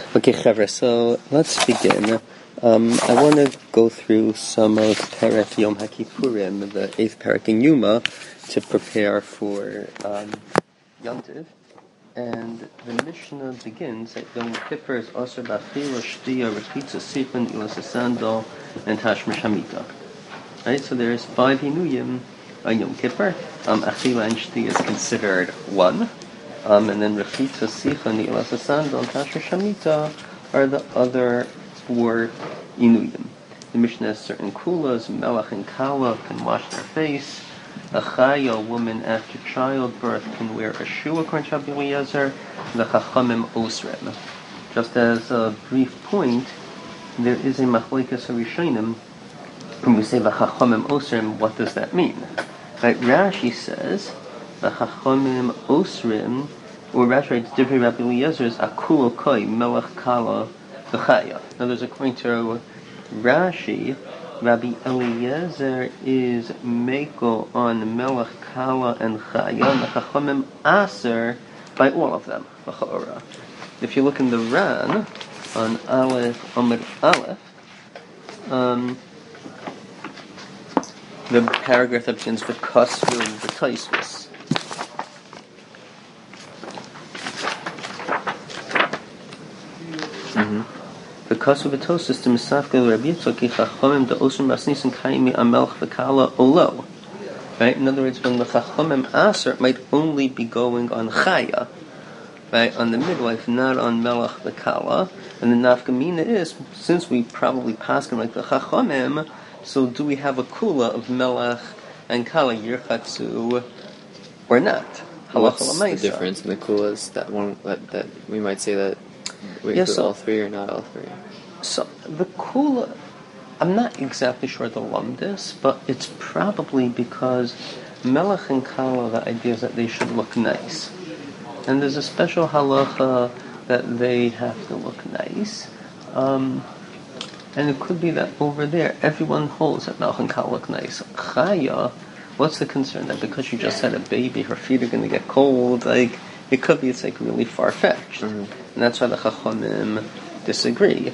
Okay, Chavra, so let's begin. I want to go through some of Perek Yom HaKippurim, the 8th Perek in Yuma, to prepare for Yom Tov. And the Mishnah begins that Yom Kippur is Asher B'Achila, Shtiya, Rechitza, Sifan, Ilas Sandal, and Tashmish Hamita. Right, so there's 5 Inuyim on Yom Kippur. Achila and Shtiya is considered one. And then Rechitza, Sicha, Ni'ilas Sandal, and Tashmish Hamita are the other 4 Inuyim. The Mishnah has certain kulas. Melech and Kala can wash their face. A Chaya, a woman after childbirth, can wear a shoe according to Rabbi Eliezer. The Chachamim Osrem. Just as a brief point, there is a Machlokes HaRishonim. When we say the Chachamim Osrem, what does that mean? Right, Rashi says the Chachamim Osrim, or Rashi writes Divrei Rabbi Eliezer is Akul Koi Melech Kala V'Chaya. Now, there's according to Rashi, Rabbi Eliezer is Mekel on Melech Kala and Chaya, and the Chachamim Aser by all of them. If you look in the Ran on Aleph Amud Aleph, the paragraph that begins with Kasvu V'Taisvis. The Kasvu V'Tosis to Misafkel Rabbi Yitzchak Ki Chachamim the Osrim Basnisim Kaimi Amelch V'Kala Olo. Right? In other words, when the Chachamim Aser might only be going on Chaya, right, on the midwife, not on Melech V'Kala. And the Nafkamina is, since we probably pass like the Chachamim, so do we have a kula of Melech and Kala Yirchatzu or not? What's the difference in the kulas? That we might say that we include all 3 or not all 3? So the kula, I'm not exactly sure the lumdis, but it's probably because Melech and Kala, the idea is that they should look nice. And there's a special halacha that they have to look nice. And it could be that over there, everyone holds that Melech and Kala look nice. Chaya, what's the concern? That because you just had a baby, her feet are going to get cold? Like, it could be, it's like really far-fetched. And that's why the Chachamim disagree.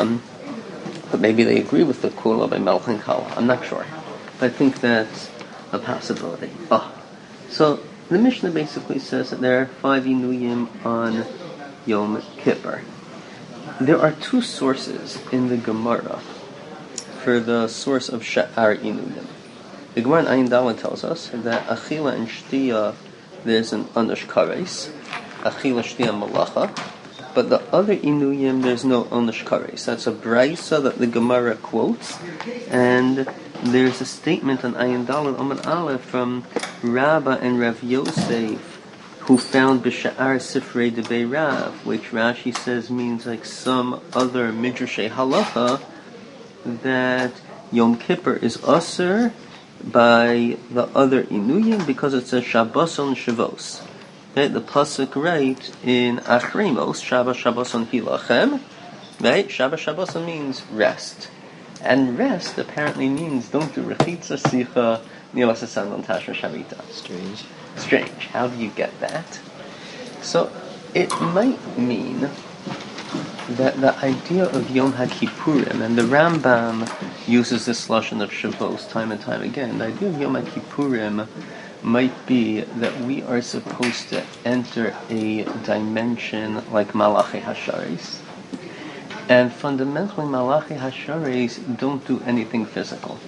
But maybe they agree with the Kula by Melech and Kala. I'm not sure. But I think that's a possibility. So the Mishnah basically says that there are 5 Inuyim on Yom Kippur. There are 2 sources in the Gemara for the source of Sha'ar Inuyim. The Gemara in Ayin Dalet tells us that Achila and Shtiya, there's an Anush Kares, Achila Shtiya Malacha, but the other Inuyim, there's no Anush Kares. That's a Braisa that the Gemara quotes, and there's a statement on Ayin Dalet Amud Aleph from Rabba and Rav Yosef, who found B'Sha'ar Sifrei Debei Rav, which Rashi says means like some other Midrashay Halacha, that Yom Kippur is Aser by the other Inuyim because it's a Shabboson Shavos. Right? The Pasuk writes in Achremos, Shabbat Shabboson Hilachem, right? Shabbat Shabboson means rest. And rest apparently means don't do Rechitza, Sicha, Ni'ilas Sandal, and Tashmish Hamita. Strange. How do you get that? So it might mean that the idea of Yom HaKippurim, and the Rambam uses this lashon of Shavuos time and time again, the idea of Yom HaKippurim might be that we are supposed to enter a dimension like Malachi Hasharis. And fundamentally, Malachi Hasharis don't do anything physical.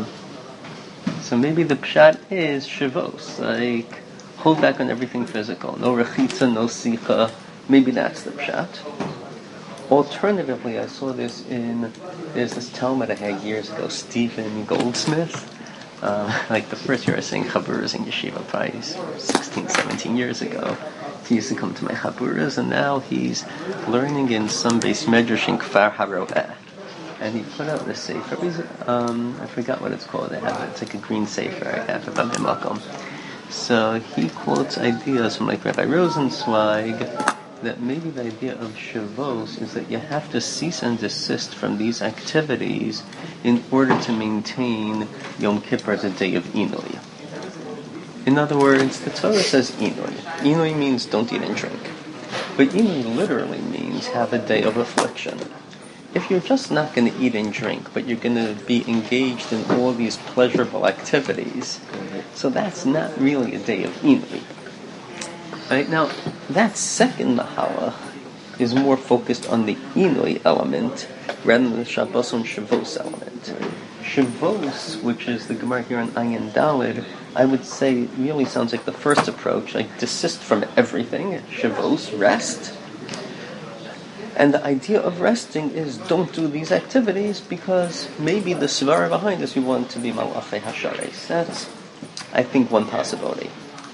So maybe the pshat is Shavuos, like hold back on everything physical. No rechitza, no sicha. Maybe that's the pshat. Alternatively, I saw this there's this Talmud I had years ago, Stephen Goldsmith. Like the first year I was saying chaburas in yeshiva, probably 16, 17 years ago. He used to come to my chaburas, and now he's learning in some beis medrash in Kfar HaRoeh. And he put out this sefer. I forgot what it's called. It's like a green sefer. I have it on my makom. So he quotes ideas from like Rabbi Rosenzweig that maybe the idea of Shavuos is that you have to cease and desist from these activities in order to maintain Yom Kippur as a day of Inui. In other words, the Torah says Inui. Inui means don't eat and drink. But Inui literally means have a day of affliction. If you're just not going to eat and drink, but you're going to be engaged in all these pleasurable activities, so that's not really a day of Inui. Right? Now, that second Mahalach is more focused on the Inui element rather than the Shabbos and Shavuos element. Shavuos, which is the Gemara here on Ayin Daled, I would say really sounds like the first approach, like desist from everything. Shavuos, rest. And the idea of resting is don't do these activities because maybe the svara behind this you want to be Malachei Hashares. That's, I think, one possibility.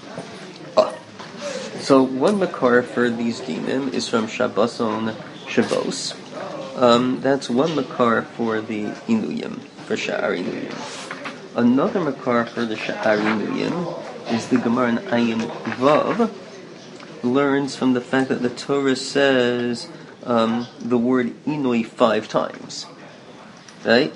So one makar for these dinim is from Shabbos on Shavuos. That's one makar for the Inuyim, for Sha'ar Inuyim. Another makar for the Sha'ar Inuyim is the Gemara in Ayin Vav, learns from the fact that the Torah says the word Inui 5 times. Right?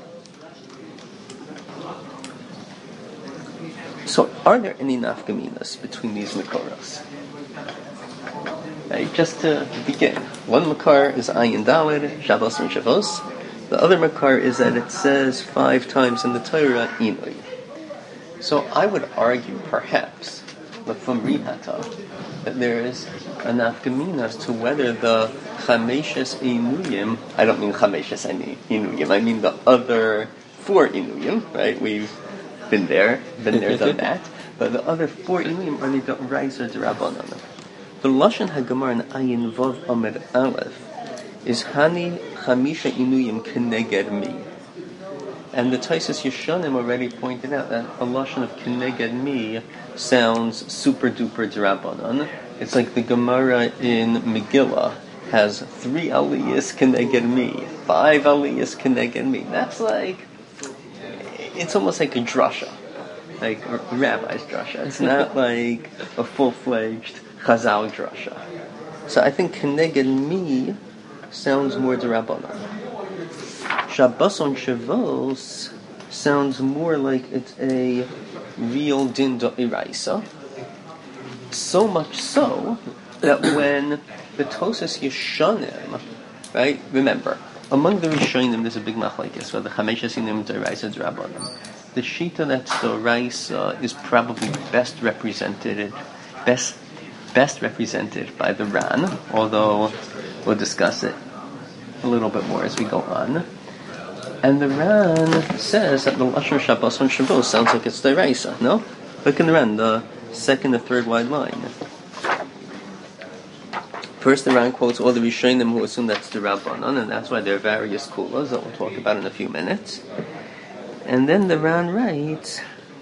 So are there any nafkaminas between these makaras? Right, just to begin, one makar is Ayin Daled, Shabbos and Shavuos. The other makar is that it says 5 times in the Torah, Inui. So I would argue, perhaps, from Rihata, that there is a nafkamina as to whether the Chameshes Inuyim, I don't mean Chameshes Inuyim, I mean the other 4 Inuyim, right? We've been there, done that. But the other 4 Inuyim are the Raisa D'Rabbanan. The Lashon HaGemara in Ayin Vav Amud Aleph is Hani Chamisha Inuyim Keneged Mi. And the Taisus Yeshanim already pointed out that a Lashon of Keneged Mi sounds super duper D'Rabbanan. It's like the Gemara in Megillah has 3 aliyas Keneged Mi, 5 aliyas Keneged Mi. That's like, it's almost like a drasha, like a rabbi's drasha. It's not like a full-fledged Chazal drasha. So I think Keneged Mi sounds more D'Rabbanan. Shabbos on Shavuos sounds more like it's a real din d'oraisa. So much so that when the Tosas Yeshanim, right? Remember, among the Rishonim there's a big machlekes where the Chameshes Inim d'oraisa d'Rabbanan. The shita that's d'oraisa is probably best represented by the Ran, although we'll discuss it a little bit more as we go on. And the Ran says that the Lashon Shabbos on Shavuos sounds like it's d'oraisa, no? Look in the Ran, the second or third wide line. First, the Ran quotes all the Rishonim who assume that's the Rabbanon, and that's why there are various kulas that we'll talk about in a few minutes. And then the Ran writes,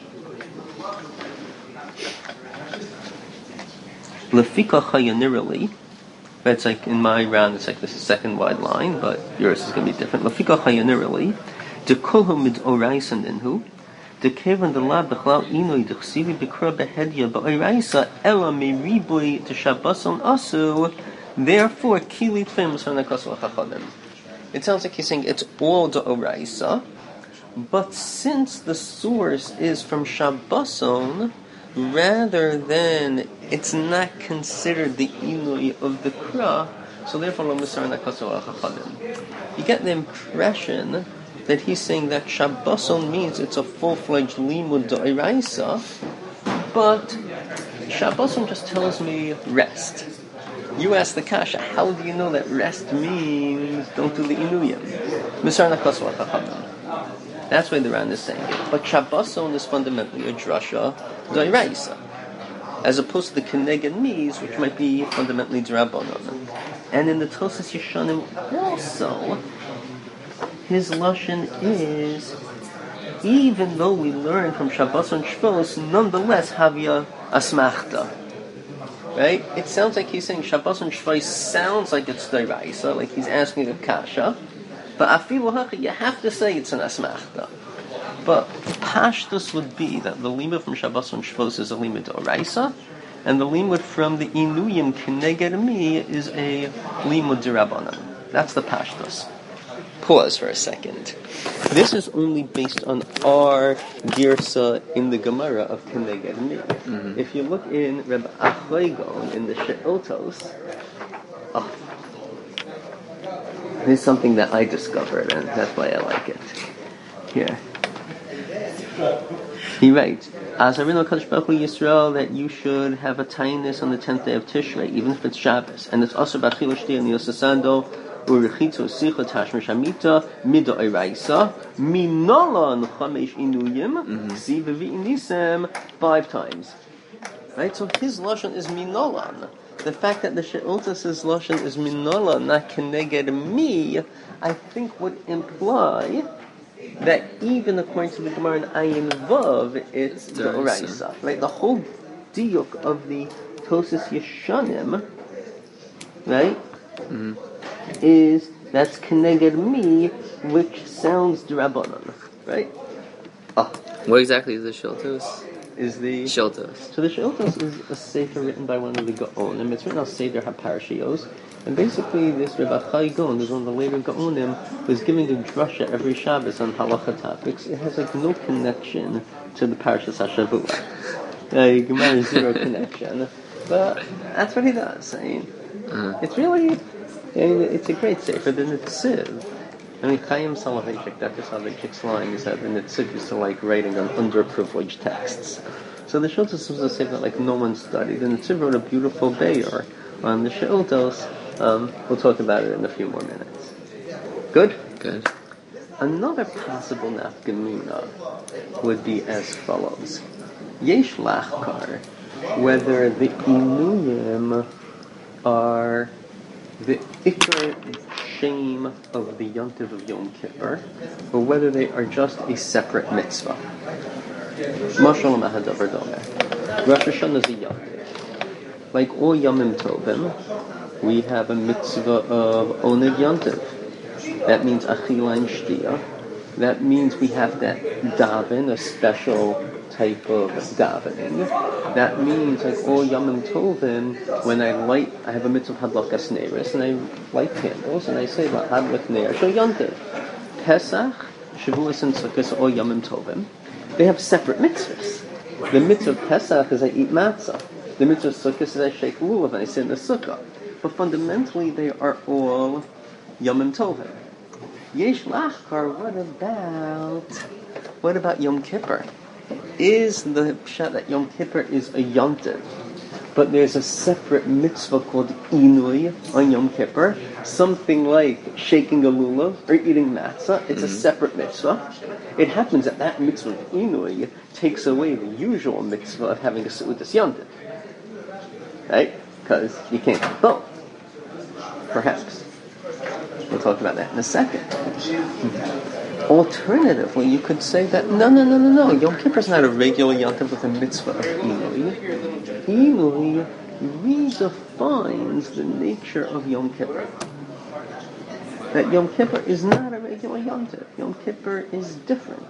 Lefika chayanirali. It's like in my Ran, it's like this second wide line, but yours is going to be different. Lefika chayanirali, de kulhu mid oraisan inhu. The kevan the lab bechlal inoi the chsivi b'kra behedya ba'iraisa ela meribui to Shabboson asu. Therefore, kili fims from the kasol chachadim. It sounds like he's saying it's all the oraisa, but since the source is from Shabboson, rather than it's not considered the inoi of the kra, so therefore lo misar na kasol chachadim. You get the impression that he's saying that Shabboson means it's a full-fledged limud d'oraisa, but Shabboson just tells me rest. You ask the kasha, how do you know that rest means don't do the inuyim? Misar nakaswa chachamim. That's why the Ran is saying it. But Shabboson is fundamentally a drasha d'oraisa, as opposed to the Keneged Mis, which might be fundamentally d'Rabbanan. And in the Tosas Yeshanim also, his lashon is, even though we learn from Shabbos and Shavuos, nonetheless havya asmachta. Right? It sounds like he's saying Shabbos and Shavuos sounds like it's d'oraisa, like he's asking a kasha, but afilu hacha, you have to say it's an asmachta. But pashtus would be that the limud from Shabbos and Shavuos is a limud d'oraisa, and the limud from the inuyim keneged mi is a limud d'Rabbanan. That's the pashtus. Pause for a second. This is only based on our girsa in the Gemara of Keneged Mi. Mm-hmm. If you look in Reb Achai Gaon in the She'otos, This is something that I discovered, and that's why I like it. Here. He writes, As Arino Kadosh Baruch Hu Yisrael, that you should have a taanis on the 10th day of Tishrei, even if it's Shabbos. And it's also Bachilo Shti and Yosasando, Urichitzo Sicha Tashmish Hamita, Mida Eraisa, Minolan Chamesh Inuyim, Ksiv V'inisem, 5 times. Right? So his Lashon is Minolan. The fact that the She'otas' Lashon is Minolan, not Keneged Mi, I think would imply that even according to the Gemara in Ayin Vav, it's the Oraisa. Right? The whole diuk of the Tosis Yeshanim, right, is that's Keneged Mi, which sounds D'Rabbanan, right? What exactly is the Shiltos? Is the Shiltos. So the Shiltos is a sefer written by one of the Gaonim. It's written on Seder HaParshios. And basically, this Rebbe Chai Gaon is one of the later Gaonim who is giving a drasha every Shabbos on halacha topics. It has like no connection to the Parashas HaShavua. Gemara zero connection. But that's what he does. It's really, it's a great sefer. The Netziv. Chaim Soloveitchik, Dr. Soloveitchik's line is that the Netziv used to like writing on underprivileged texts. So the Shiltos was a sefer that like no one studied. And the Netziv wrote a beautiful Be'er on the Shiltos. We'll talk about it in a few more minutes. Good? Good. Another possible nafkamina would be as follows. Yesh lachkar, whether the inuyim are the ikar shame of the yontiv of Yom Kippur, or whether they are just a separate mitzvah. Mashal mahadavar domer. Rosh Hashanah is a yontiv. Like all Yomim Tovim, we have a mitzvah of Oneg Yontiv. That means Achila and Shtia. That means we have to daven, a special type of davening. That means, like all Yomim Tovim, when I have a mitzvah of Hadlakas Neiris, and I light candles, and I say, Hadlak Neir Shel Yontiv. Pesach, Shavuos, and Sukkot, all Yomim Tovim, they have separate mitzvahs. The mitzvah of Pesach is I eat matzah. The mitzvah of Sukkot is I shake lulav and I sit in the sukkah. But fundamentally, they are all Yomim Tovim. Yesh Lachkar, what about Yom Kippur? Is the pshat that Yom Kippur is a yontiv, but there's a separate mitzvah called Inui on Yom Kippur, something like shaking a lulav or eating matzah. It's a separate mitzvah. It happens that mitzvah of Inui takes away the usual mitzvah of having a Seudas Yontiv. Right? Because you can't do both. Perhaps. We'll talk about that in a second. Alternatively, you could say that, no. Yom Kippur is not a regular yontiv with a mitzvah of Inui. Inui redefines the nature of Yom Kippur. That Yom Kippur is not a regular yontiv. Yom Kippur is different.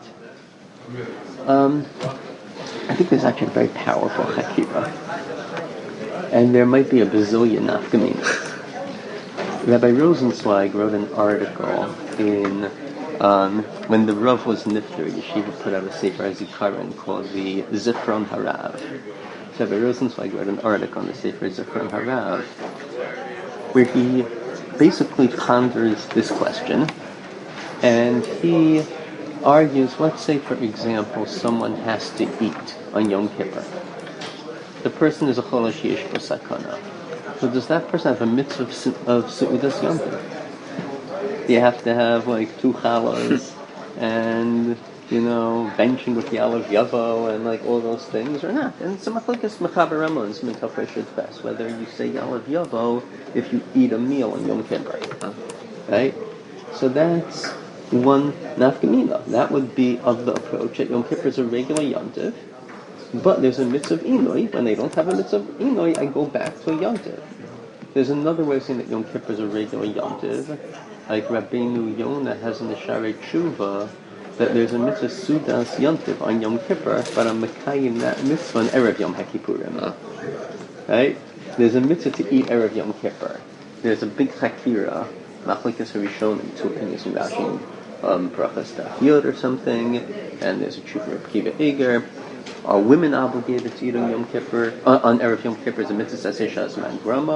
I think there's actually a very powerful chakira. And there might be a bazillion nafkaminas. Rabbi Rosenzweig wrote an article in when the Rav was nifter, Yeshiva put out a Sefer Zikaron called the Zichron Harav. So Rabbi Rosenzweig wrote an article on the Sefer Zichron Harav where he basically ponders this question, and he argues, let's say for example someone has to eat on Yom Kippur. The person is a cholash yesh bo sakana. So does that person have a mitzvah of Seudas Yontiv? Do you have to have like 2 chalas and, benching with the Alav Yavo and like all those things or not? And it's a machlokes mechaber Ramos Mintafresh Shitfes, whether you say Alav Yavo if you eat a meal on Yom Kippur. Right? So that's one nafkamina. That would be of the approach that Yom Kippur is a regular Yontiv, but there's a mitzvah of Inui. When they don't have a mitzvah of Inui, I go back to a Yontiv. There's another way of saying that Yom Kippur is a regular Yontiv, like Rabbeinu Yonah has in the Sharei Tshuva, that there's a mitzvah Sudas Yontiv on Yom Kippur, but I'm Mekayim that mitzvah on Erev Yom HaKippurim. Right? There's a mitzvah to eat Erev Yom Kippur. There's a big chakira, Machlokes HaRishonim, 2 opinions in Rashi, Brachas Daf Yod or something, and there's a Tshuva of Kiva Eger. Are women obligated to eat on Yom Kippur? On Erev Yom Kippur is a mitzvah Saseh Shazman Grama.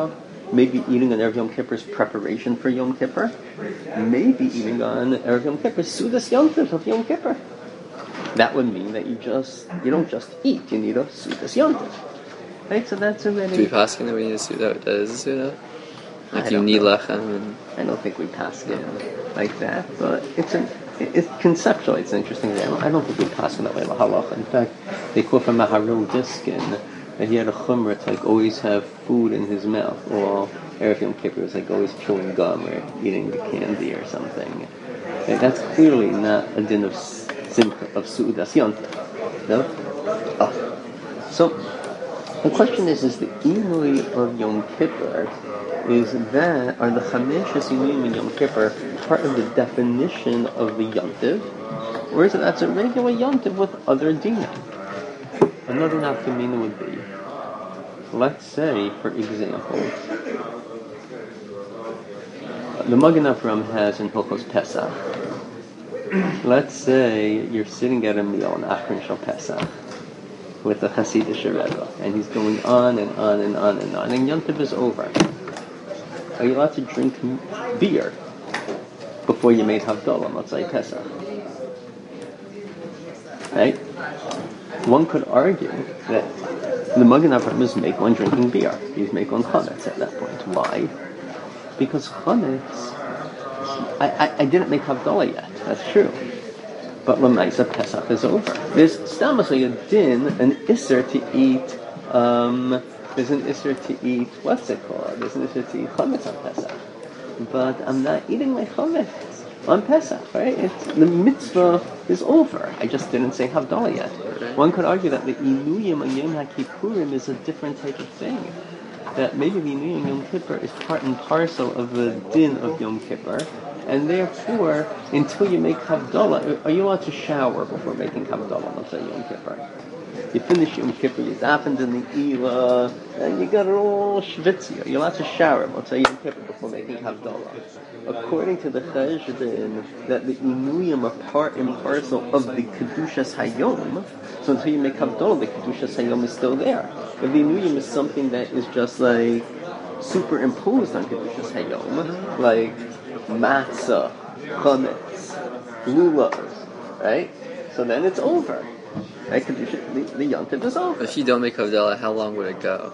maybe eating on Erev Yom Kippur is preparation for Yom Kippur. Maybe eating on Erev Yom Kippur is Sudas Yontif of Yom Kippur. That would mean that you don't just eat, you need a Sudas Yontif. Right, so that's already... Do we pass in that we need a Suda? That is a Suda? Like you need lechem and... I don't think we pass in like that, but it's conceptually it's interesting. I don't think we pass in that way halacha. In fact, they quote from Maharil Diskin that he had a chumrah to like always have food in his mouth, or Erev Yom Kippur was like always chewing gum or eating the candy or something. And that's clearly not a din of simcha of su'udas yontif. No? Oh. So the question is the inui of Yom Kippur are the chameshes inuyim in Yom Kippur part of the definition of the yontiv, or is it that's a regular yontiv with other dinim? Another nafkamina would be, let's say, for example, the Magen Avraham has in Hilchos Pesach. Let's say you're sitting at a meal on Achron Shal Pesach with the Hasidic Rebbe, and he's going on and on and on and on, and yontiv is over. Are you allowed to drink beer before you made Havdalah, Motzai Pesach? Right? One could argue that the Magen Avraham is Meikon drinking beer. He's Meikon Chametz at that point. Why? Because Chametz, I didn't make Havdalah yet, that's true. But Lamaisa Pesach is over. There's Stamasay a din, an Isser to eat, there's an Isser to eat, what's it called? There's an Isser to eat Chametz on Pesach. But I'm not eating my Chametz on Pesach, right? The mitzvah is over. I just didn't say Havdalah yet. One could argue that the Inuyim on Yom HaKippurim is a different type of thing. That maybe the Inuyim on Yom Kippur is part and parcel of the din of Yom Kippur, and therefore, until you make Havdalah, are you allowed to shower before making Havdalah, let's say Yom Kippur? You finish Yom Kippur, you davened in the Ela, and you got it all shvitzia. You're allowed to shower, let's say Yom Kippur, before making Havdalah. According to the Chesed, that the Inuyim are part and parcel of the Kedushas Hayom, so until you make Havdalah, the Kedushas Hayom is still there. If the Inuyim is something that is just like superimposed on Kedushas Hayom, like matzah, chametz, lulav, right? So then it's over. Right? The yontiv is over. If you don't make Havdalah, how long would it go?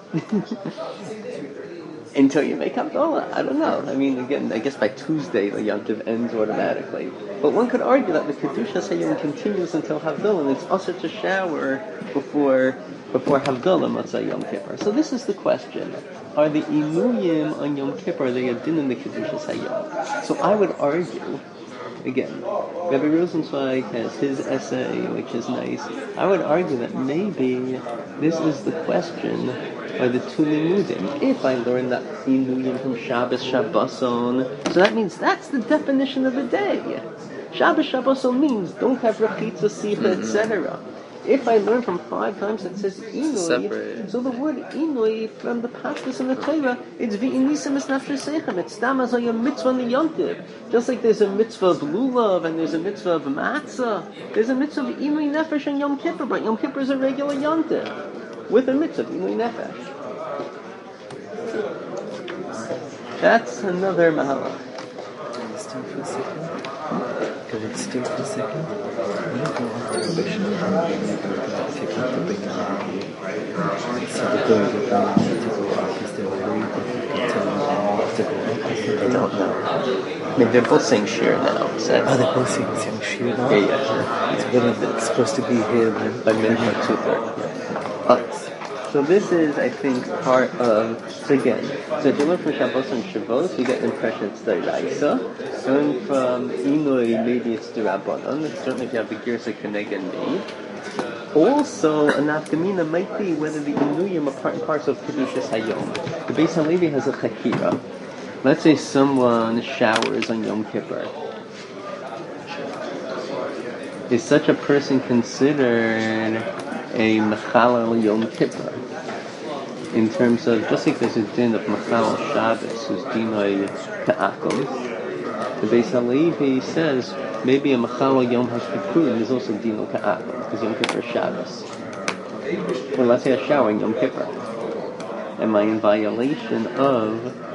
Until you make Havdalah. I don't know. I mean, again, I guess by Tuesday the yontiv ends automatically. But one could argue that the Kedushas Hayom continues until Havdalah, and it's also to shower before Havdalah, Matzah Yom Kippur. So this is the question. Are the Inuyim on Yom Kippur, are they a din in the Kedushas Hayom? So I would argue, again, Rabbi Rosenzweig has his essay, which is nice. I would argue that maybe this is the question by the two limudim. If I learn that Inuyim from Shabbos Shabboson, so that means that's the definition of the day. Shabbos Shabboson means don't have rechitza, sicha, etc. If I learn from 5 times that says Inui, so the word Inui from the Pashtus and the Torah, it's V'inisim es nafshes seichem, it's damaz a mitzvah on the yontiv. Just like there's a mitzvah of lulav and there's a mitzvah of matzah, there's a mitzvah of Inui nefesh and Yom Kippur, but Yom Kippur is a regular yontiv with a mitzvah of Inui nefesh. That's another mahalach. Can we still for a second? When you go on to the Mishnah, if you keep the big so the door of the to go up, is there a way that you can tell to go up? I don't know. I mean, they're both saying shir now. So they're both saying shir now? Yeah. It's when it's supposed to be here by minhag 2:30. So this is, I think, part of, so again, so if you look from Shabbos and Shavuos, you get the impression it's the Raisa. Going from Inui, maybe it's the Rabbanon. Certainly if you have the Girsa Keneged me. Also, a nafkamina might be whether the Inuyim are part and parcel of Kedushas Hayom. The Beis HaLevi has a Chakira. Let's say someone showers on Yom Kippur. Is such a person considered a Mechalal Yom Kippur? In terms of, just like there's a din of Mechalal Shabbos, who's dinoi Ka'akum, the Beis HaLevi says maybe a Mechalal Yom HaKippurim is also dinoi Ka'akum, because Yom Kippur is Shabbos. Well, let's say a shower in Yom Kippur. Am I in violation of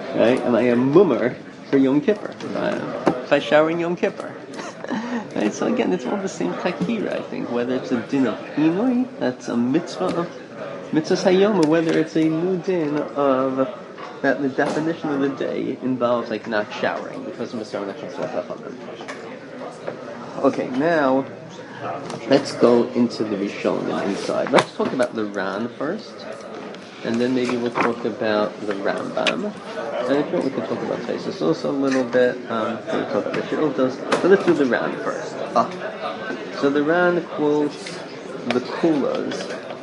Right? Am I a mummer for Yom Kippur? If I shower in Yom Kippur? Right? So again, it's all the same takira, I think. Whether it's a din of inui, that's a mitzvah hayom, or whether it's a new din of that the definition of the day involves like not showering because of Mr. Okay, now let's go into the Rishonim inside. Let's talk about the Ran first, and then maybe we'll talk about the Rambam. And if not, we can talk about Taisus also a little bit. We'll talk about the Shiltos. So let's do the Ran first. So the Ran quotes the kulas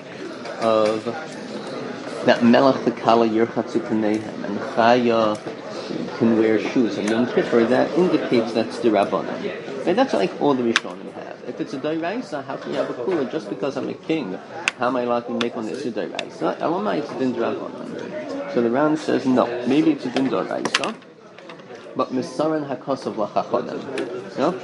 of that Melech V'Kala Yirchatzu Panehem and Chaya can wear shoes on Yom Kippur. That indicates that's the Rabbanan. And that's like all the Rishonim have. If it's a Doraisa, how can you have a kula just because I'm a king? How am I allowed to make one that's a Doraisa? Elamai, it's a din Rabbanan. So the Ran says no. Maybe it's a din Doraisa, but Misaran Hakosav L'Chachonim. No?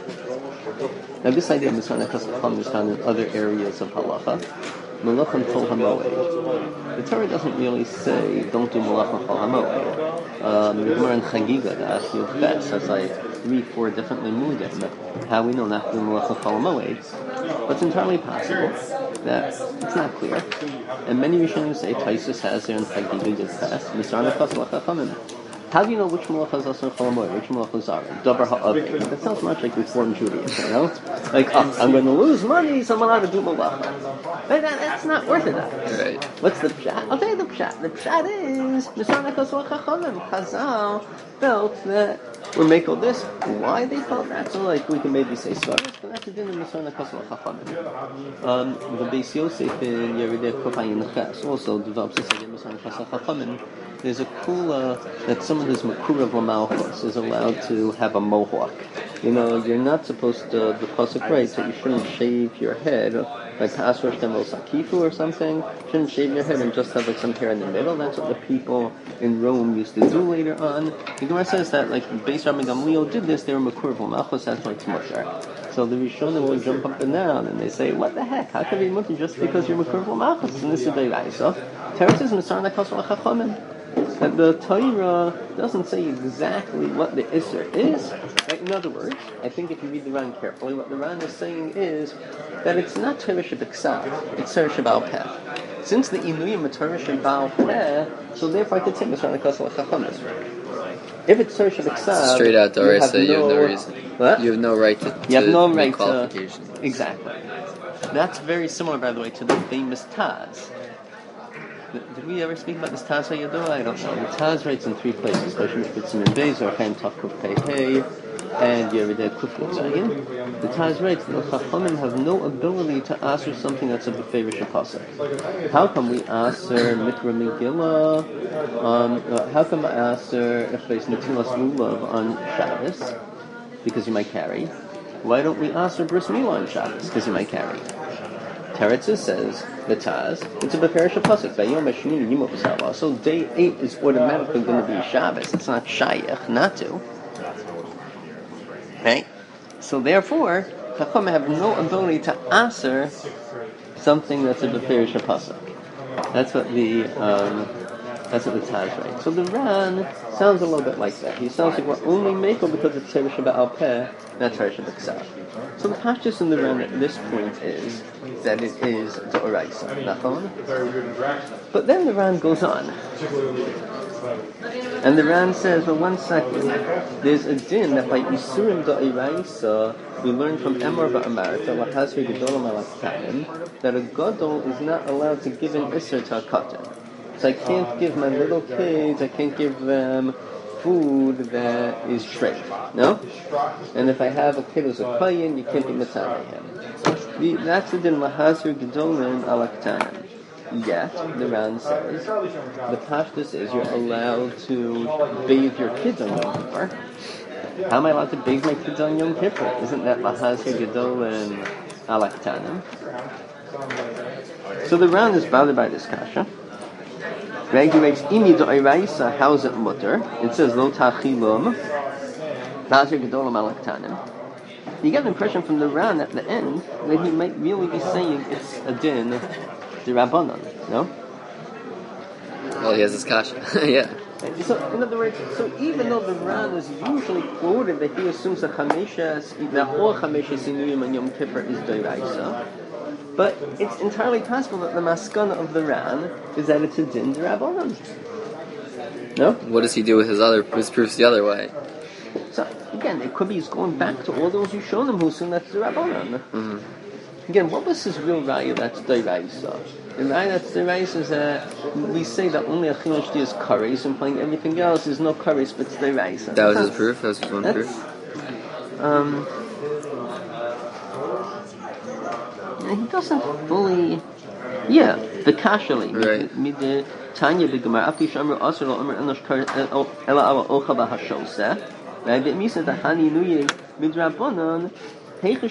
Now this idea of Misaran Hakosav L'Chachonim is found in other areas of halacha. Malachim Chol HaMoed. The Torah doesn't really say don't do Malachim Chol HaMoed. The Gemara in Chagiga, the Asiyot Ches, has like 3-4 different limudim how we know not to do Malachim Chol HaMoed. But it's entirely possible that it's not clear. And many Rishonim say Taisus has there in Chagiga Yud Ches Misaran Hakosav L'Chachomim. How do you know which malacha is also Chol HaMoed, which malacha is Zarin? Davar ha'avim. That sounds much like Reform Judaism, you know? Like, I'm going to lose money, so I'm allowed to do malacha. But that's not orthodox. Right. What's the pshat? I'll tell you the pshat. The pshat is Misaran Hakosav L'Chachomim. Chazal felt that we're making this. Why they felt that? So, like, we can maybe say Svaris, but that's the din of Misaran Hakosav L'Chachomim. The Beis Yosef in Yeridei Kofayin Ches also develops this idea of Misaran Hakosav L'Chachomim. There's a kula that someone who's makurav l'malchus is allowed to have a mohawk. You know, you're not supposed to, the pasuk writes that you shouldn't shave your head like Asrosh Temel Sakifu or something. You shouldn't shave your head and just have like some hair in the middle. That's what the people in Rome used to do later on. The Gemara says that like Beis Rabbi Gamliel did this, they were makurav l'malchus, that's why it's musher. So the Rishonim will jump up and down and they say, what the heck? How can you be mutter just because you're makurav l'malchus? And this is the Raisa. Teretz is Misaran Hakosav L'Chachomim. That the Torah doesn't say exactly what the Isser is. Right? In other words, I think if you read the Ran carefully, what the Ran is saying is that it's not Torah Sheb'Ksav, it's Torah Sheb'al Peh. Since the Inuyim are Torah Sheb'al Peh, so therefore I could say Misaran Hakosav L'Chachomim. If it's Torah Sheb'Ksav, straight out Torah, so you have no reason. What? You have no right to make qualifications. Exactly. That's very similar, by the way, to the famous Taz. Did we ever speak about this Taz HaYadoah? I don't know. The Taz writes in 3 places. Kosher Mishpitzim in Beis, or Chaim Tav Kuf Pei Hey, and Yeridei Kuf Yitzayim. The Taz writes that the Chachamim have no ability to answer something that's of the favor Shepasek. How come we answer Mikra Megillah? How come I answer if there's Netilas Lulav on Shabbos? Because you might carry. Why don't we answer Bris Milah on Shabbos? Because you might carry. Teretz says, the Taz, it's a Beferish Pasuk. So day 8 is automatically going to be Shabbos. It's not Shayach not to. Right? So therefore, Chacham have no ability to answer something that's a Beferish Pasuk. That's what the Taz writes. So the Ran sounds a little bit like that. He sounds like we're only making because it's Torah Sheb'al Peh, not Torah Sheb'Ksav. So the pashtus in the Ran at this point is that it is D'oraisa, nachon. But then the Ran goes on. And the Ran says, well, 1 second. There's a din that by Isurim D'oraisa, we learn from Emor Ba'amarta, Lahazri Gedolam Alaktanim, that a Gadol is not allowed to give an Isser to a Katan. So I can't give my little kids, I can't give them food that is treif, no? And if I have a kid who's a kohen, you can't be mitzvah him. That's the din lahazir gedolim alaktanim. Yet, the Ran says, the pashtus is you're allowed to bathe your kids on Yom Kippur. How am I allowed to bathe my kids on Yom Kippur? Isn't that lahazir gedolim alaktanim? So the Ran is bothered by this kasha. Regulates imi do'iraisa, how's it mutter? It says lo tachilum, nazir gedolam alaktanim. You get an impression from the Ran at the end that he might really be saying it's a din, the Rabbanon, no? Well, he has his kasha, yeah. So, in other words, even though the Ran is usually quoted that he assumes that all Chamesha Sinuyim and Yom Kippur is Doraisa, but it's entirely possible that the maskana of the Ran is that it's a din d'Rabbanan. No? What does he do with his proofs the other way? So, again, it could be he's going back to all those Yishonim who assume that's d'Rabbanan. Mm-hmm. Again, what was his real raya that's Doraisa? The raya that's Doraisa is we say that only a Chilul Shti is kares, implying everything else is no kares, but it's Doraisa. That was his proof? That was his one proof? He doesn't fully... Yeah, the kashali. Right. Mid Tanya b'Gemara after Shamru Asr lo Amr Enosh Ela Ala Ocha B'Hashoseh. Right, but Misa the Hani Nuye Midrabanan. It's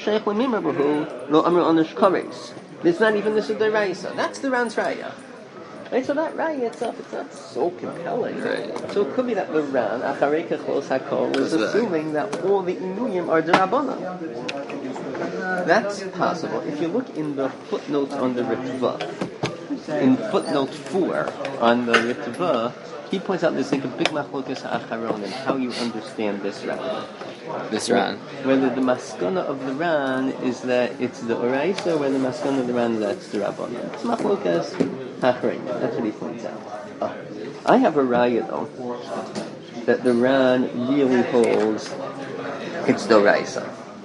not even this is the Raisa. That's the Ran's Raya. Right, so that Raya itself, it's not so compelling. Right. So it could be that the Ran, Acharei Kechos HaKol, is assuming that all the Inuyim are D'Rabbanan. That's possible. If you look in the footnotes on the Ritva, in footnote 4 on the Ritva, he points out there's like a big machlokas ha'acharon and how you understand this Ran. This Ran. Whether the maskana of the Ran is that it's the Oraisa, or whether the maskana of the Ran is that it's the Rabbanan. It's machlokas ha'acharon. That's what he points out. I have a raya though that the Ran really holds it's the Oraisa.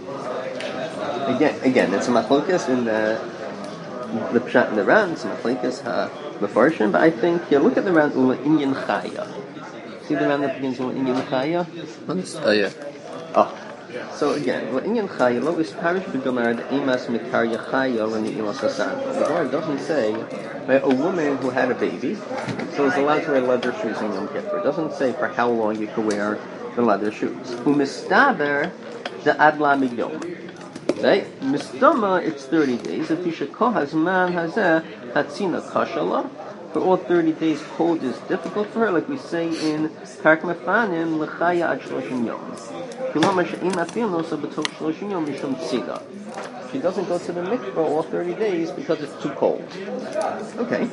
Again, it's a machlokas in the pshat in the Ran. It's a machlokas Mefarshim, but I think look at the Ran Ula Inyan Chaya. See the Ran that begins Ula Inyan Chaya? Oh yeah. So again, Ula Inyan Chaya lo is parish b'Gemara the emas mikarya chaya when the ilas hasan. The Gemara doesn't say a woman who had a baby so is allowed to wear leather shoes in Yom Kippur. It doesn't say for how long you can wear the leather shoes. Umistaber the adla migyom. Right? Mistama, it's 30 days. If Yishako Hazman Hazeh Hatzina Kashala, for all 30 days, cold is difficult for her, like we say in Parak Mefanim, L'chaya ad Shloshim Yom. She doesn't go to the mikvah all 30 days because it's too cold. Okay.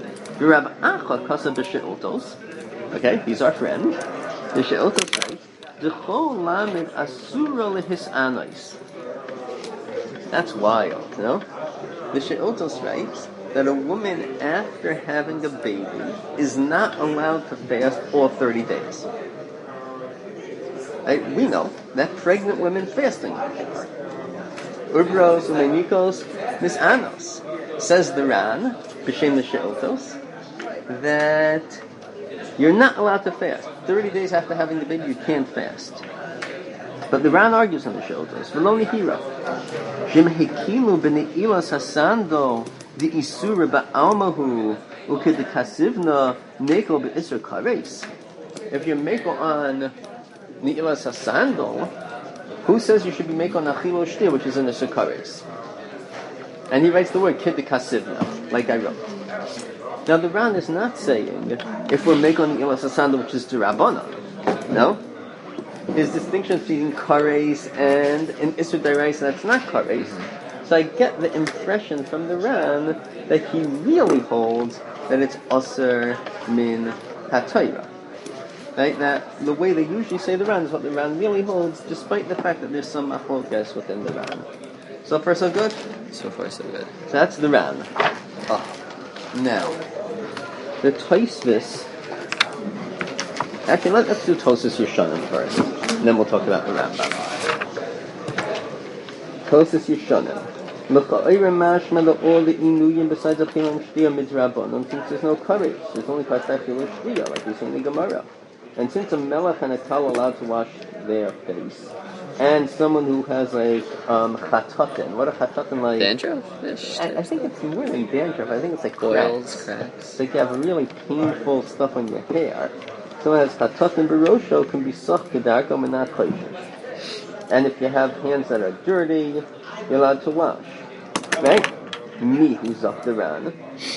Okay, he's our friend. The She'otos writes, D'chol lamed asura lehis anais. That's wild, no? The She'otos writes that a woman after having a baby is not allowed to fast all 30 days. We know that pregnant women fasting. Ubros umenikos misanos. Says the Ran, b'shem the She'otos, that you're not allowed to fast. 30 days after having the baby, you can't fast. But the Ran argues on the She'otos. V'lo nihira. Shem hekilu b'neilas hasando the isura ba'almahu ukid the kasivna neko be'isra kares. If you're meko on neilas hasando, who says you should be meko on achilo shtir, which is in the kares? And he writes the word kid the kasivna, like I wrote. Now the Ran is not saying if we're meko on neilas hasando, which is d'Rabbanan. No. His distinction between kares and an isra d'oraisa that's not kares. So I get the impression from the Ran that he really holds that it's Aser min HaTorah. Right? That the way they usually say the Ran is what the Ran really holds, despite the fact that there's some machlokas within the Ran. So far so good? So far so good. So that's the Ran. Now, the Tosfos. Actually, let's do Tosfos Yeshanim first, and then we'll talk about the Rambam. Tosfos Yeshanim. L'cha'ira mashma all the inuyim besides a chilul shtiya midrabanan, since there's no courage, there's only chilul shtiya, like we say in the Gemara. And since a melech and a kal are allowed to wash their face, and someone who has like chatotin, what a chatotin like? Dandruff? I think it's more than dandruff. I think it's like boils, cracks. It's like you have really painful stuff on your hair. Someone has chatotin barosho can be soft kedarko and not kosher. And if you have hands that are dirty, you're allowed to wash. Right? Me, who's up the Ran.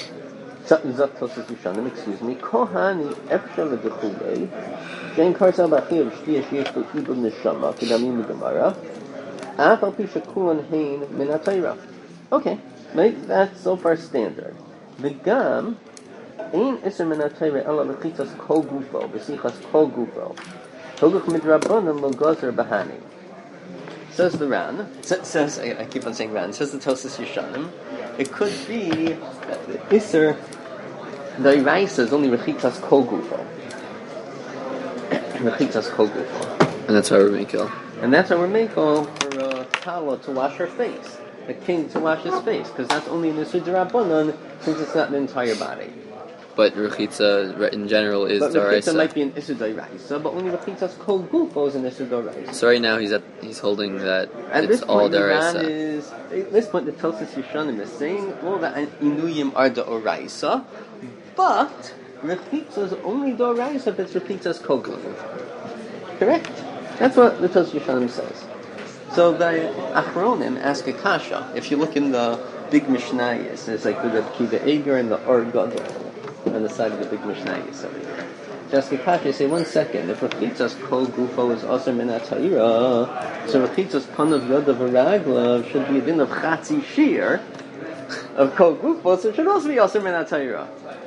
Excuse me. Kohani efshar l'dechulei. Shein karsa b'achir shtiya sheyesh to ibn neshama kedamim l'gemara. Af al pi shekulan hein min ha'Torah. Okay, right? That's so far standard. The Gam Ein iser min ha-Torah ela lechitzas kol gufo, b'sichas kol gufo. Hogach midrabanan lo gozer bahani. Says the Ran, says, I keep on saying Ran, says the Tosas Yeshanim, it could be that the iser, the Iraisa is only rechitzas kol gufo. Rechitzas kol gufo. And that's why we're making. And that's why we're making for Tala to wash her face, the king to wash his face, because that's only an Isur D'Rabbanan, since it's not the entire body. But Rechitza in general is But D'Oraisa. Rechitza might be an Isur D'Oraisa, but only Rechitzas Kol Gufo is an Isur D'Oraisa. So right now he's holding that at it's all D'Oraisa. At this point the Tosas Yeshanim is saying all that Inuyim are D'Oraisa, but Rechitza is only D'Oraisa if it's Rechitzas Kol Gufo. Correct? That's what the Tosas Yeshanim says. So the Achronim ask a kasha. If you look in the big Mishnayos, there's like the Reb Kiva Eger and the Or Gadol on the side of the big Mishnayos over here. To ask a kasha, you say, 1 second, if Rechitzas Kol Gufo is also min ha-Torah, so Rechitzas Panav Yodav Araglav should be a din of Chatzi Shir of Kol Gufo, so it should also be also min ha-Torah.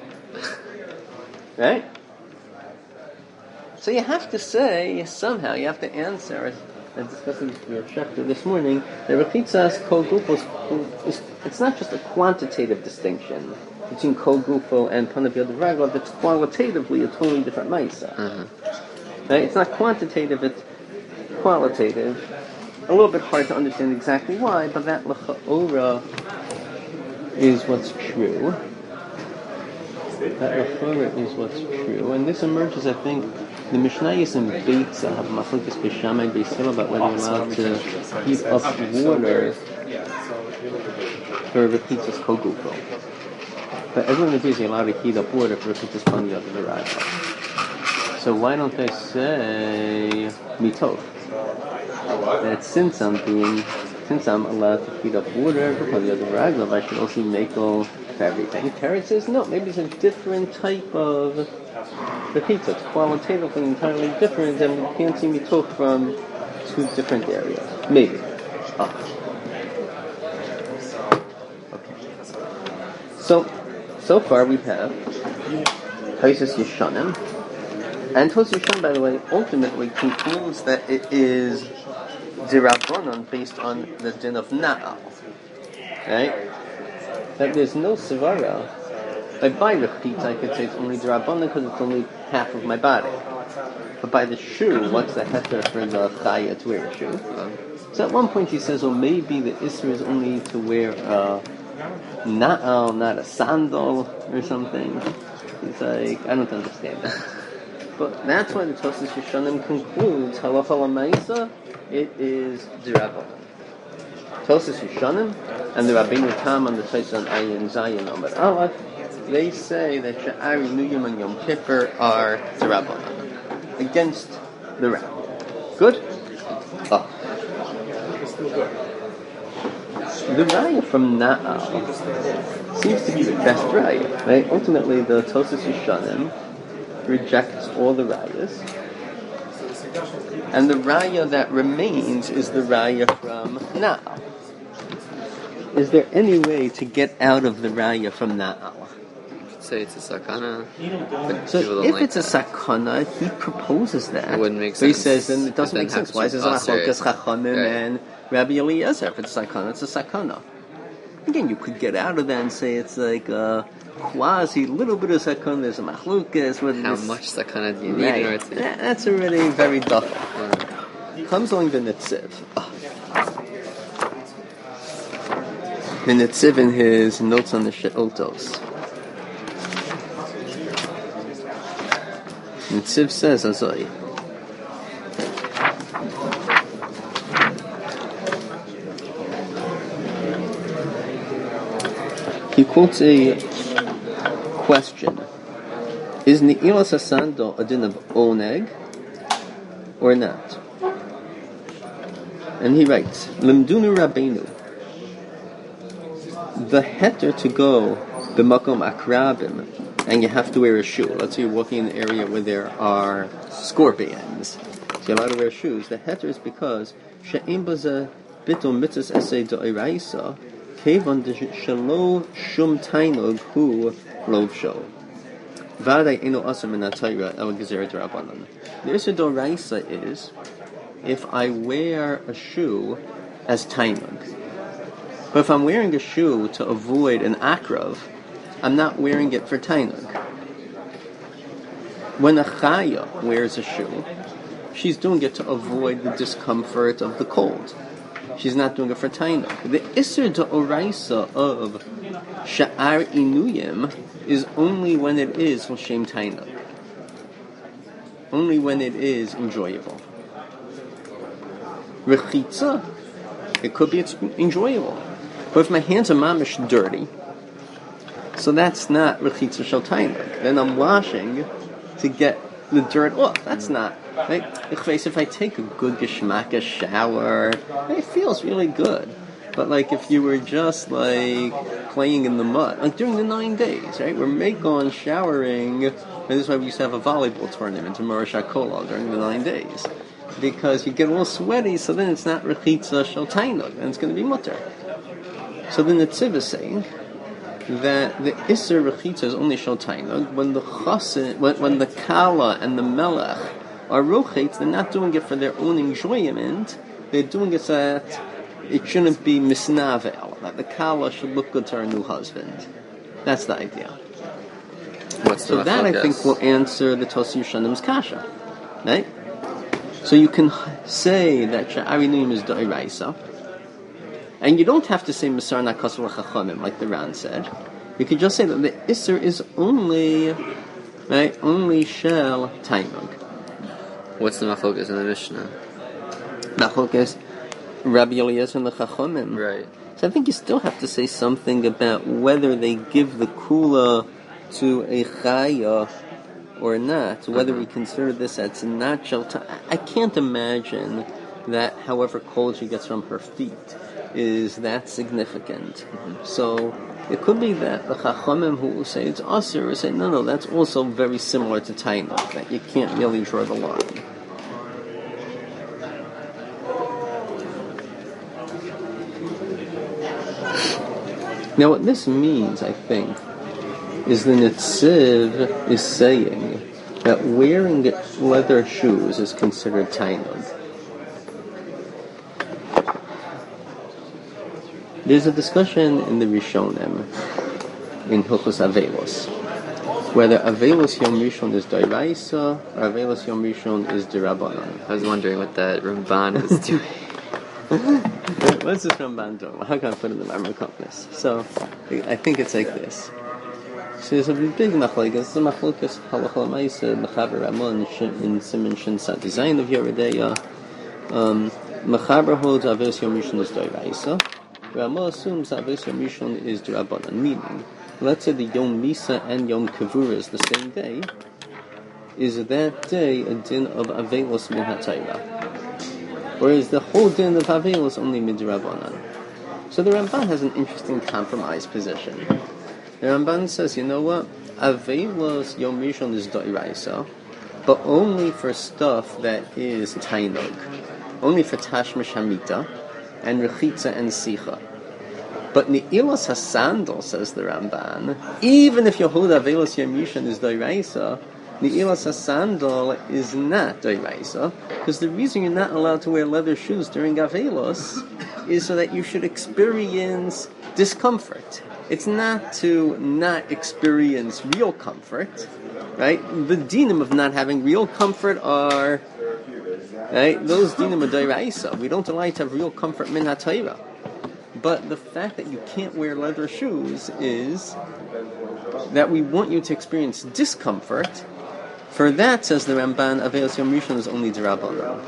Right? So you have to say, somehow, you have to answer, and discussing your chapter this morning, that Rechitzas Kol Gufo it's not just a quantitative distinction between Kol Gufo and Panav Yodav Araglav, it's qualitatively a totally different Maisa. Right? It's not quantitative, it's qualitative. A little bit hard to understand exactly why, but that L'cha'ora is what's true. That L'cha'ora is what's true. And this emerges, I think, the Mishnayos and Beitza have Machlokes Beishamai Beis about whether you're allowed to heat up water for Rechitzas Kol Gufo. But everyone agrees you're allowed to heat up water for Rechitzas Panav Yodav Araglav. So why don't they say Mitov? That since I'm allowed to heat up water for Panav Yodav Araglav, I should also make all for everything. Teretz says no, maybe it's a different type of Rechitzah. It's qualitatively entirely different, and we can't see Mitov from two different areas. Maybe. Okay. So far we have Tosas Yeshanim, and Tosas Yeshanim, by the way, ultimately concludes that it is D'Rabbanan based on the din of Na'al. Right? That there's no Svara. By Rechitza, I could say it's only D'Rabbanan because it's only half of my body. But by the shoe, what's the heter for the Chaya to wear a shoe? So at one point he says, well, maybe the Isra is only to wear a Na'al, not a sandal or something. He's like, I don't understand that. But that's why the Tosas Yeshanim concludes, Halacha L'Maisa, it is D'Rabbanan. Tosas Yeshanim and the Rabbeinu Tam on the Tosas on Ayin Zayin Amar Aleph, they say that Sha'ari Nuyim and Yom Kippur are D'Rabbanan against the Ram. Good? Oh. The raya from Na'al seems to be the best raya, right? Ultimately, the Tosas Yeshanim rejects all the rayas, and the raya that remains is the raya from Na'al. Is there any way to get out of the raya from Na'al? Say it's a sakana. So if it's a sakana, he proposes that. It wouldn't make sense. But he says, then it doesn't make sense. Why is it Machlokes Chachamim and Rabbi Eliezer? If it's a sakana, it's a sakana. Again, you could get out of that and say it's like a quasi, little bit of sakana. There's a machlokes. How much sakana do you need in order to? That's already very duffel. Comes along the Netziv. The Netziv in his notes on the She'otos. Netziv says, Azoi, he quotes a question: is Ne'ilas HaSandal a din of oneg or not? And he writes, Limdunu Rabbeinu, the heter to go b'makom akrabim, and you have to wear a shoe. Let's say you're walking in an area where there are scorpions, so you're allowed to wear shoes. The heter is because she'im baza bitul mitzvahs esei do'iraisa kevan shelo shum tainog hu lovsho. V'adai eno asur min ha'Torah el gezerah d'Rabbanan. The Isur D'Oraisa is if I wear a shoe as tainug. But if I'm wearing a shoe to avoid an akrav, I'm not wearing it for tainug. When a chaya wears a shoe, she's doing it to avoid the discomfort of the cold. She's not doing it for tainug. The Isur D'Oraisa of Sha'ar Inuyim is only when it is l'shem tainug. Only when it is enjoyable. Rechitza, it could be it's enjoyable. But if my hands are mamish dirty, so that's not rechitza shel tainug. Then I'm washing to get the dirt off. That's not, right? If I take a good geshmaka shower, it feels really good. But like if you were just like playing in the mud, like during the 9 days, right? We're on showering, and this is why we used to have a volleyball tournament in Marash HaKolal during the 9 days. Because you get a little sweaty, so then it's not rechitza shel tainug, and it's going to be mutter. So the Netziv is saying that the Isser rechitza is only shel tainug when the chasen, when the kala and the melech are rochets. They're not doing it for their own enjoyment. They're doing it so that it shouldn't be misnavel, that the kala should look good to her new husband. That's the idea. So that I think will answer the Tosi Yushanim's kasha, right? So you can say that Sha'ari Nuyim is D'Oraisa, and you don't have to say Misar Nakasur Chachamim like the Ran said. You could just say that the Isser is only Shel Tainug. What's the machlokas in the Mishnah? Machlokas Rabbi Eliezer and the Chachamim. Right. So I think you still have to say something about whether they give the kula to a chaya or not, whether we consider this as not shel tainug. I can't imagine that however cold she gets from her feet is that significant. So it could be that the Chachamim who will say it's asur will say, no, that's also very similar to tainug, that you can't really draw the line. Now what this means, I think, is the Netziv is saying that wearing leather shoes is considered tainug. There's a discussion in the Rishonim, in Hilchos Avelos, whether Avelos Yom Rishon is D'Oraisa or Avelos Yom Rishon is D'Rabbanan. I was wondering what that Ramban was doing. What's this Ramban doing? How can I put it in the Maimar Compass? So, I think it's like this. So there's a big machlokes. It's a machlokes halacha l'maisa mechaber Ramon in Siman Shin Sat Zayin of Yeridea. Mechaber holds Avelos Yom Rishon is D'Oraisa. Ramah assumes that Avelos Yom Rishon is D'Rabbanan, meaning, let's say the Yom Misa and Yom Kivura is the same day. Is that day a din of Avelos min HaTorah? Or is the whole din of Avelos only D'Rabbanan? So the Ramban has an interesting compromise position. The Ramban says, you know what? Avelos Yom Rishon is D'Oraisa, but only for stuff that is tainug, only for Tashmish Hamita and Rechitza and Sicha. But Ne'ilas HaSandal, says the Ramban, even if Yehuda Avelos Yom Rishon is D'Oraisa, Ne'ilas HaSandal is not D'Oraisa, because the reason you're not allowed to wear leather shoes during Avelos is so that you should experience discomfort. It's not to not experience real comfort, right? The dinim of not having real comfort are, right? Those dinim are D'Oraisa. We don't allow you to have real comfort min HaTorah. But the fact that you can't wear leather shoes is that we want you to experience discomfort. For that, says the Ramban, Avelos Yom Rishon is only D'Rabbanan.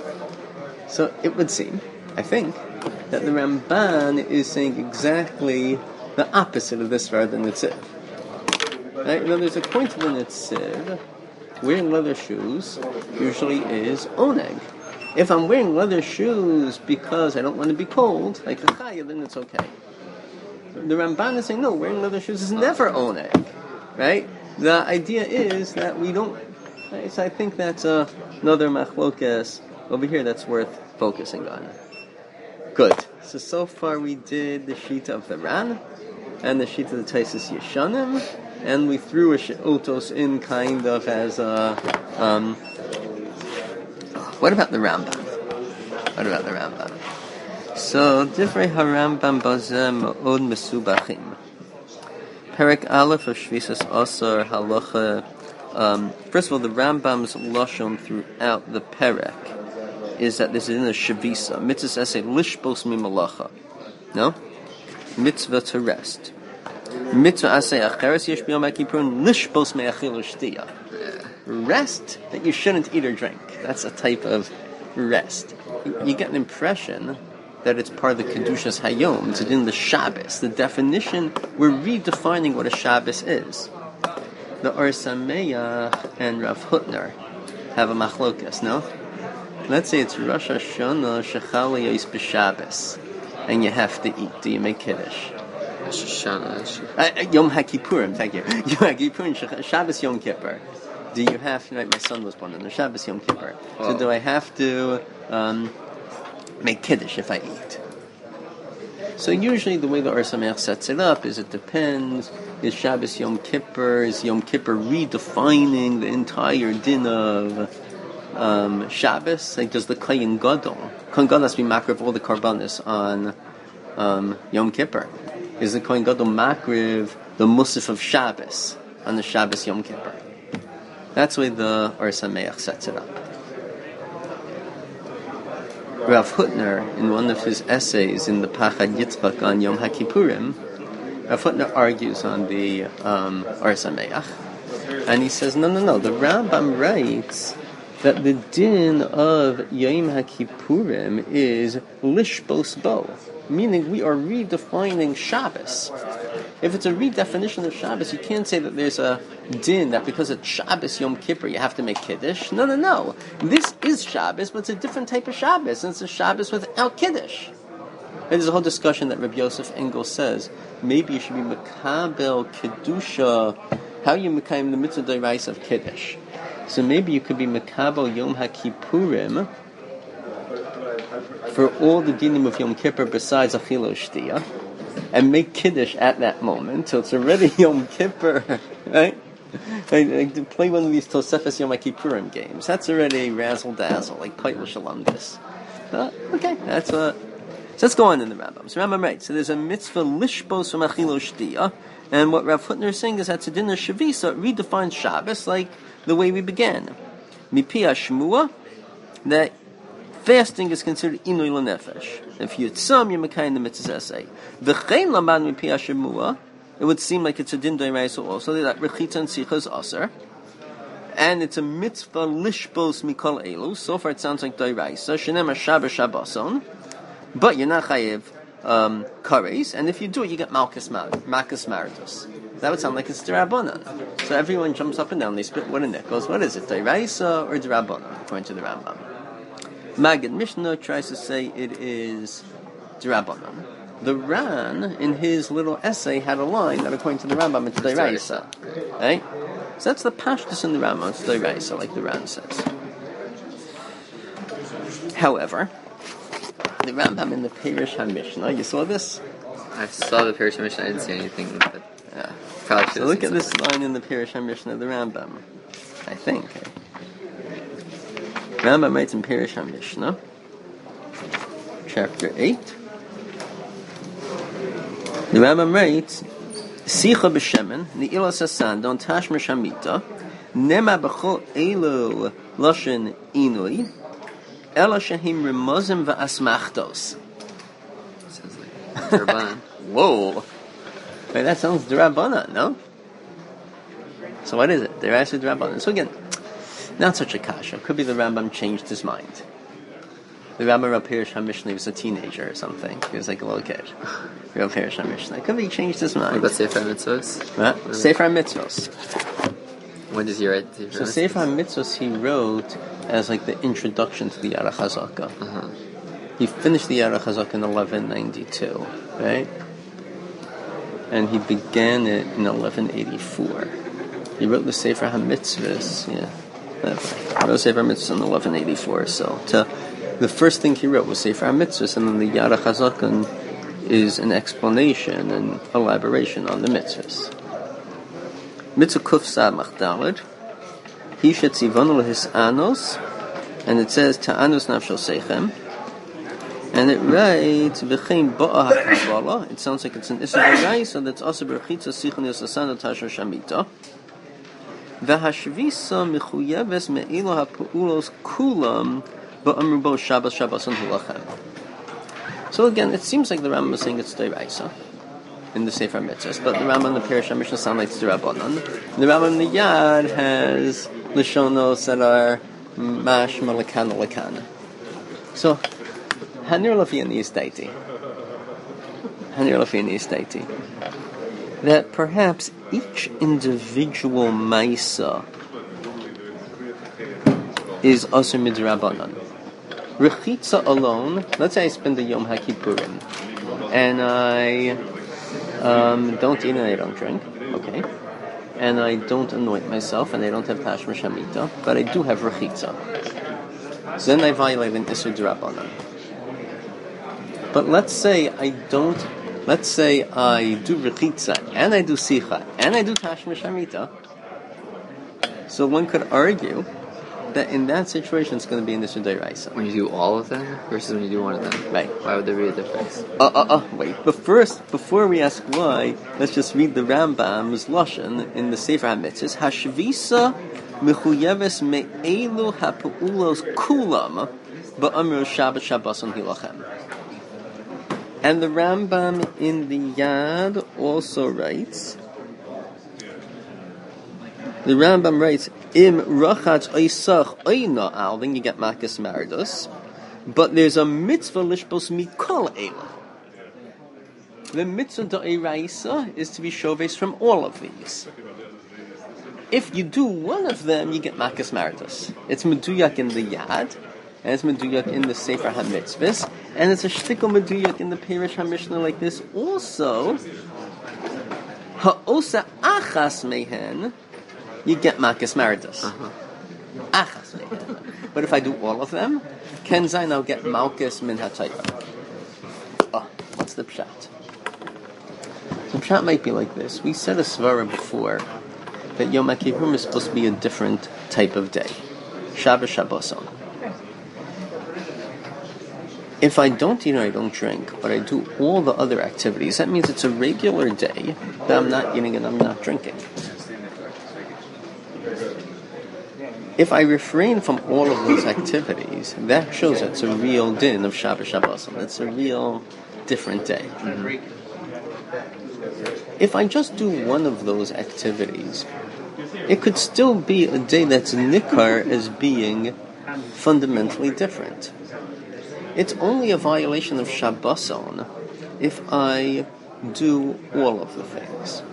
So it would seem, I think, that the Ramban is saying exactly the opposite of this rather than Netziv. Right? Now there's a point of the Netziv, wearing leather shoes usually is oneg. If I'm wearing leather shoes because I don't want to be cold, like the chaya, then it's okay. The Ramban is saying, no, wearing leather shoes is never oneg. Right? The idea is that we don't... Right? So I think that's another machlokes over here that's worth focusing on. Good. So far we did the Shita of the Ran. and the Shita the Taisis Yeshanim, and we threw a Otos in kind of as a. What about the Rambam? So, Divrei HaRambam Bazem Od Mesubachim. Perek Aleph of Shvisas Asar Halacha. First of all, the Rambam's lashon throughout the Perek is that this is in a Shavisa. Mitzvah essay lishbos mimalacha. No? Mitzvah to rest. Mitzvah essay acheres yesh b'yom ha'kippurun lishbos me'achil u'shtiya. Rest that you shouldn't eat or drink. That's a type of rest. You get an impression that it's part of the Kedushas Hayom. It's in the Shabbos. The definition, we're redefining what a Shabbos is. The Or Sameach and Rav Hutner have a machlokas, no? Let's say it's Rosh Hashanah Shechal Yos b'Shabbos, and you have to eat. Do you make Kiddush? Rosh Hashanah. Yom HaKippurim, thank you. Yom HaKippurim, Shabbos Yom Kippur. Do you have to, right, my son was born on the Shabbos Yom Kippur. So do I have to make Kiddush if I eat? So usually the way the Or Sameach sets it up is it depends. Is Shabbos Yom Kippur, is Yom Kippur redefining the entire din of Shabbos? Like, does the Kohen Gadol has to be makriv all the karbanis on Yom Kippur? Is the Kohen Gadol makriv the musaf of Shabbos on the Shabbos Yom Kippur? That's the way the Or Sameach sets it up. Rav Hutner, in one of his essays in the Pachad Yitzchak on Yom HaKippurim, Rav Hutner argues on the Or Sameach, and he says, no, the Rambam writes that the din of Yom HaKippurim is lishbos bo, meaning we are redefining Shabbos. If it's a redefinition of Shabbos, you can't say that there's a din that because it's Shabbos Yom Kippur you have to make Kiddush. No. This is Shabbos, but it's a different type of Shabbos, and it's a Shabbos without Kiddush. And there's a whole discussion that Rabbi Yosef Engel says, maybe you should be Mekabel Kedusha. How you Mekayim the mitzvah d'oraisa of Kiddush? So maybe you could be Mekabel Yom HaKippurim for all the dinim of Yom Kippur besides Achila Shtiyah, and make Kiddush at that moment, so it's already Yom Kippur, right? Like play one of these Tosefes Yom HaKippurim games. That's already razzle-dazzle, like Paitel Shalamdis. Okay, that's what... So let's go on in the Rambam. So Rambam writes, so there's a mitzvah lishbos from Achilo Shtiyah, and what Rav Hutner is saying is that's a din of Shavisa, redefines Shabbos like the way we began. Mipi HaShmua, that fasting is considered inui l'nefesh. If you tzom, you're mekayim the mitzvah essay. V'chein laman mipi hashemua, it would seem like it's a din d'oraisa also, that rechitza and sicha is aser, and it's a mitzvah lishbos mikol elu. So far it sounds like d'oraisa. Shenem Shabbos Shabboson, but you're not chayiv kares, and if you do it, you get malchus maritus. That would sound like it's d'Rabbanan. So everyone jumps up and down, they spit what a nickels. What is it, d'oraisa or d'Rabbanan, according to the Rambam? Maggid Mishnah tries to say it is d'Rabbanan. The Ran, in his little essay, had a line that, according to the Rambam, it's d'oraisa. Right? So that's the pashtus in the Rambam, it's d'oraisa, like the Ran says. However, the Rambam in the Perish HaMishnah, you saw this? I saw the Perish HaMishnah, I didn't see anything, but probably so look at this line in the Perish HaMishnah of the Rambam, I think. Rambam writes in Perish HaMishnah, chapter 8. The Rambam writes, Sicha b'shemen, ni'ilas hasan, don tashmer shamita, nema b'chol elu loshen inui, ela shahim remozim v'asmachtos. Sounds like d'Rabbanan. Whoa! Wait, that sounds d'Rabbanan, no? So what is it? D'oraisa d'Rabbanan. So again, not such a kasha. Could be the Rambam changed his mind. The Rambam Rav Perish HaMishnah was a teenager or something. He was like a little kid. Rav Perish HaMishnah. Could be he changed his mind. What about Sefer HaMitzvos? What? Sefer HaMitzvos. When does he write? So Sefer HaMitzvos he wrote as like the introduction to the Yarech HaZakah. Uh-huh. He finished the Yarech HaZakah in 1192, right? And he began it in 1184. He wrote the Sefer HaMitzvos, He wrote Sefer HaMitzvos in 1184, so the first thing he wrote was Sefer HaMitzvos, and then the Yarech HaZakah is an explanation and elaboration on the mitzvahs. Mitzvah Kuf Samach Daled, Hi shetzivonu lehisanos, and it says Ta'anus nafsho seichem, and it writes V'chein ba'a ha'kabbalah. It sounds like it's an Issa D'Oraisa that's also berachitza sichon yosasano tasher shamita. V'hashvisa mechuyeves me'ilo ha'pu'ulos kulam ba'amru bo Shabbos Shabboson hulachem. So again, it seems like the Rambam is saying it's D'Oraisa in the Sefer Mitzvahs, but the Rambam in the Parish HaMishnah sound like it's D'Rabbanan. The Rambam in the Yad has Lishonos that are mashma lekana lekana. So Hanir Lafiani Estaiti. That perhaps each individual Maisa is Asur Midrabanan. Rechitza alone, let's say I spend the Yom HaKippurim, and I don't eat and I don't drink, okay? And I don't anoint myself, and I don't have Tashma Shamita, but I do have Rechitza. So then I violate an Isur D'Rabbanan. But let's say I do Rechitza, and I do Sicha, and I do Tashma Shamita. So one could argue that in that situation it's going to be in the Isur D'Oraisa. When you do all of them versus when you do one of them. Right. Why would there be a difference? Wait. But first, before we ask why, let's just read the Rambam's Lashon in the Sefer HaMitzvahs. Hashvisa mechuyeves me'elu ha'pu'ulos kulam ba'amru Shabbos Shabboson hilachem. And the Rambam in the Yad also writes, the Rambam writes, Im rachatz oisach oina al, then you get makas mardus, but there's a mitzvah lishbos mikol eila. The mitzvah d'oraisa is to be shoves from all of these. If you do one of them, you get makas mardus. It's meduyak in the Yad, and it's meduyak in the Sefer HaMitzvahs, and it's a shtikol meduyak in the Parish HaMishnah like this also. Ha'osa achas mehen, you get makas mardus. Achas mehen. But if I do all of them, ken zayin I'll get malkus min ha'tayra. What's the pshat? The pshat might be like this. We said a svara before that Yom HaKippurim is supposed to be a different type of day. Shabbos Shabboson. If I don't eat or I don't drink, but I do all the other activities, that means it's a regular day that I'm not eating and I'm not drinking. If I refrain from all of those activities, that shows that it's a real din of Shabbos Shabboson. It's a real different day. Mm-hmm. If I just do one of those activities, it could still be a day that's nikar as being fundamentally different. It's only a violation of Shabboson if I do all of the things.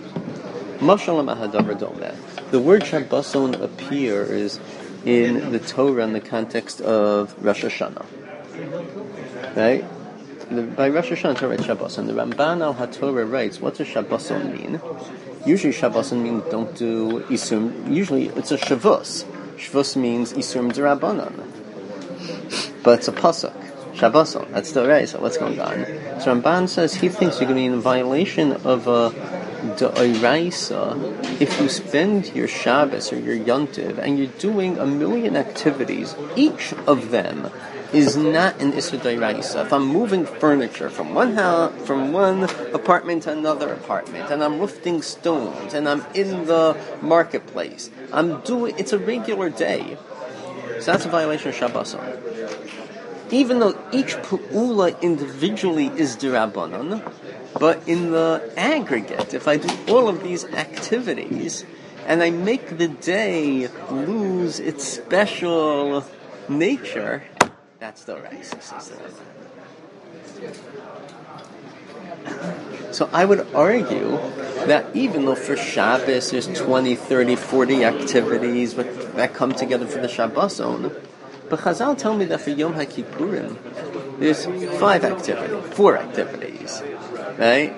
The word Shabboson appears in the Torah in the context of Rosh Hashanah. Right? By Rosh Hashanah, Torah writes Shabboson. The Ramban al HaTorah writes, what does Shabboson mean? Usually Shabboson means don't do Isurim. Usually it's a Shavus. Shavus means Isurim D'Rabbanan. But it's a Pasuk. Shabboson, that's the right. So what's going on? So Ramban says he thinks you're going to be in violation of a D'Oraisa if you spend your Shabbos or your Yontiv and you're doing a million activities. Each of them is not an Issa D'Oraisa. If I'm moving furniture from one apartment to another apartment, and I'm lifting stones, and I'm in the marketplace, it's a regular day. So that's a violation of Shabboson. Even though each pu'ula individually is d'Rabbanan, but in the aggregate, if I do all of these activities, and I make the day lose its special nature, that's the D'Oraisa. So I would argue that even though for Shabbos there's 20, 30, 40 activities that come together for the Shabboson, but Chazal tell me that for Yom HaKippurim there's 4 activities, right?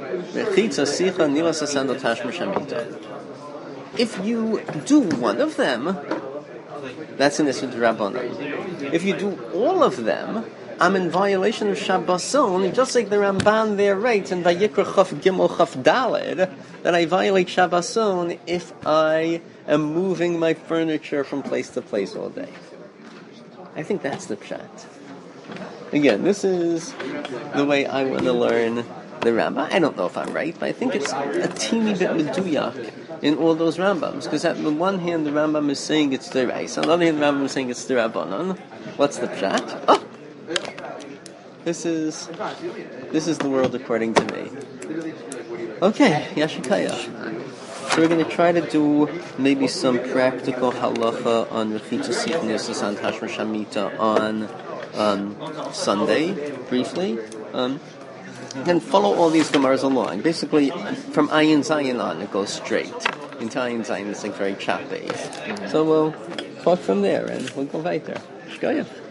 If you do one of them, that's an Issa D'Rabbanan. If you do all of them, I'm in violation of Shabboson, just like the Ramban there writes in Vayikra Chaf Gimel Chaf Daled, that I violate Shabboson if I am moving my furniture from place to place all day. I think that's the pshat. Again, this is the way I want to learn the Rambam. I don't know if I'm right, but I think it's a teeny bit meduyak in all those Rambams. Because on the one hand, the Rambam is saying it's the Reis. On the other hand, the Rambam is saying it's the Rabbanon. What's the pshat? Oh! This is the world according to me. Okay, Yashikaya. So we're going to try to do maybe some practical halacha on Rechitza Siknesis on Tashma Shamita on Sunday, briefly. And follow all these Gemaras along. Basically, from Ayin Zayin on, it goes straight. Into Ayin Zayin, it's like very choppy. So we'll talk from there, and we'll go right there. Shkoyach.